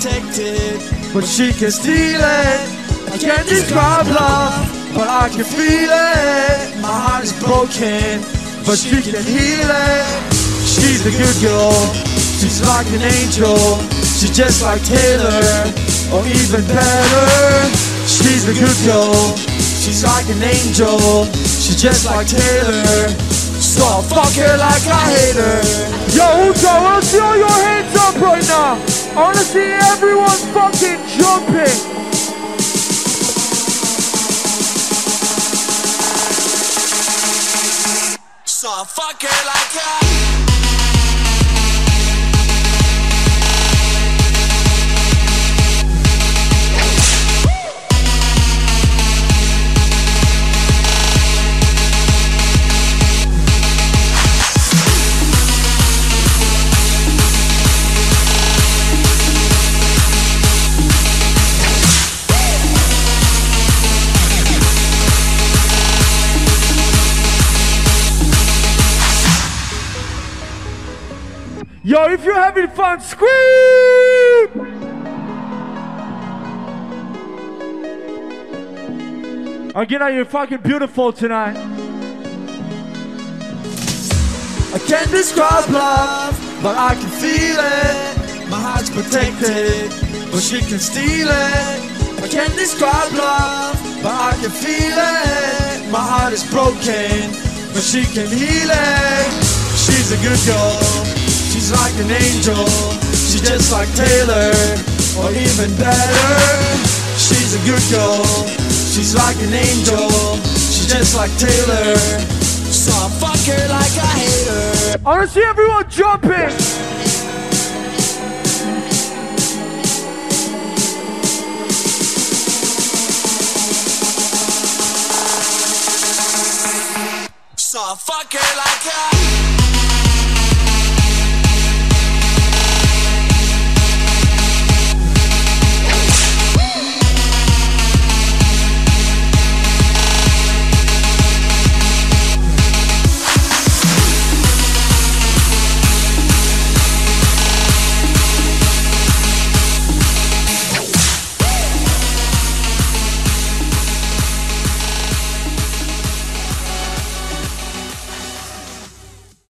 protected, but she can steal it. I can't describe love, but I can feel it. My heart is broken, but she can heal it. She's a good girl, she's like an angel. She's just like Taylor, or even better. She's a good girl, she's like an angel. She's just like Taylor, so I'll fuck her like I hate her. Yo, Uzo, I wanna see all your hands up right now. I wanna see everyone fucking jumping. So I'll fuck her like I. Yo, if you're having fun, scream! Again, you're fucking beautiful tonight. I can't describe love, but I can feel it. My heart's protected, but she can steal it. I can't describe love, but I can feel it. My heart is broken, but she can heal it. She's a good girl, she's like an angel. She's just like Taylor, or even better. She's a good girl, she's like an angel. She's just like Taylor, so I'll fuck her like I hate her. I wanna see everyone jumping. So I'll fuck her like I.